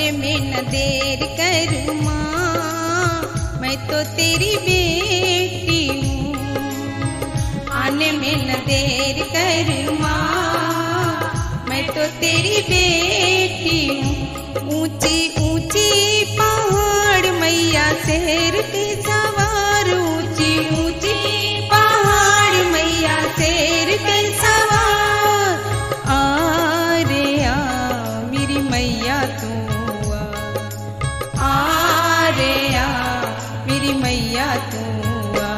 आने में न देर करूँ माँ, मैं तो तेरी बेटी हूँ। आने में न देर करूँ माँ, मैं तो तेरी बेटी हूँ। ऊंची ऊंची पहाड़ मैया शेर पे सवार, ऊंची ऊंची पहाड़ मैया शेर पे सवार। आ रे आ मेरी मैया तू आ रे आ मेरी मैया तू आ।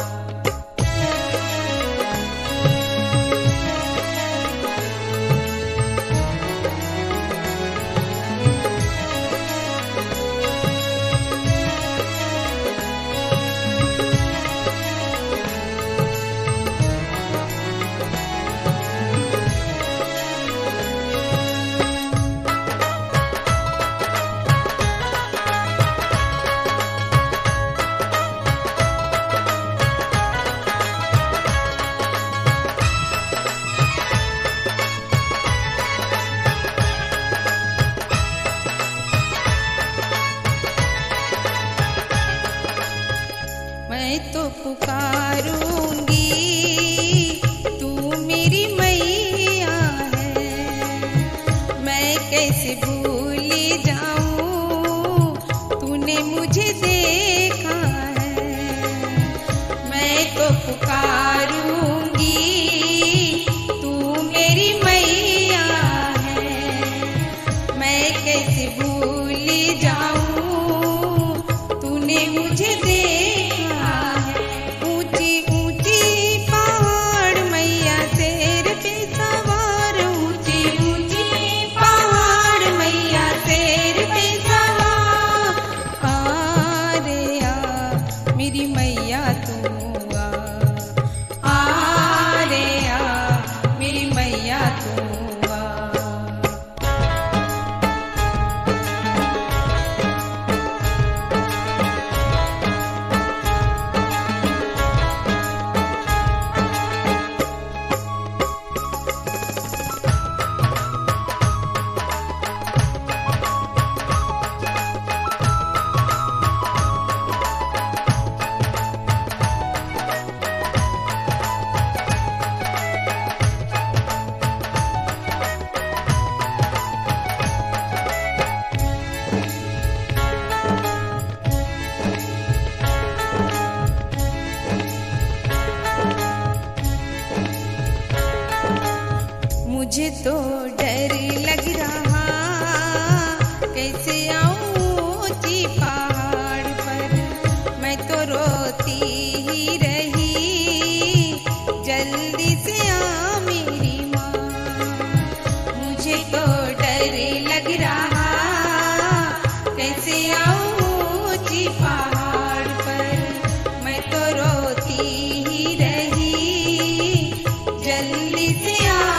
मैं तो पुकारूंगी तू मेरी मैया है, मैं कैसे भूल जाऊं तूने मुझे देखा है। मैं तो पुकारूंगी तू मेरी मैया है, मैं कैसे भूल जाऊं तूने मुझे देखा। मुझे तो डर लग रहा कैसे आऊं ऊंची पहाड़ पर, मैं तो रोती ही रही जल्दी से आ मेरी माँ। मुझे तो डर लग रहा कैसे आऊं ऊंची पहाड़ पर, मैं तो रोती ही रही जल्दी से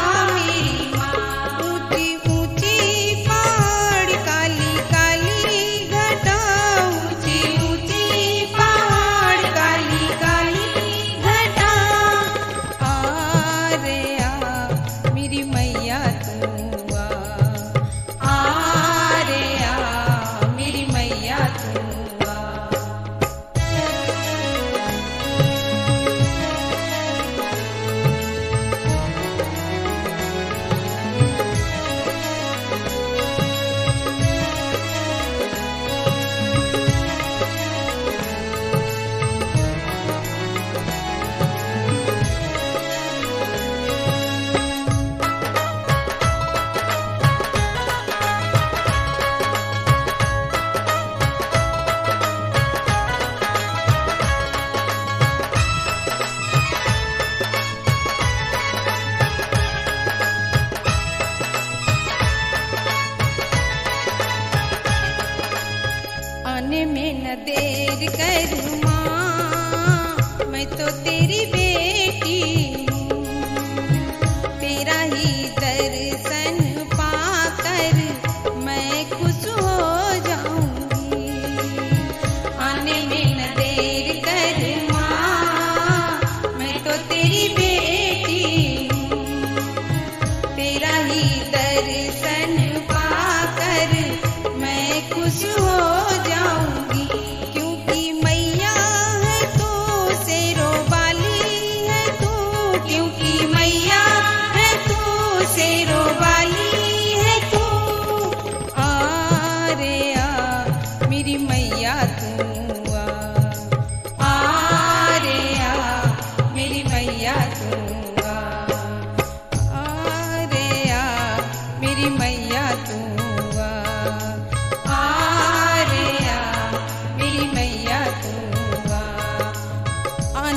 आने में न देर करूँ माँ, मैं तो तेरी बेटी हूँ। तेरा ही दर्शन पाकर मैं खुश हो जाऊंगी। आने में न देर करूँ माँ, मैं तो तेरी बेटी हूँ। तेरा ही दर्शन पाकर मैं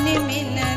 में न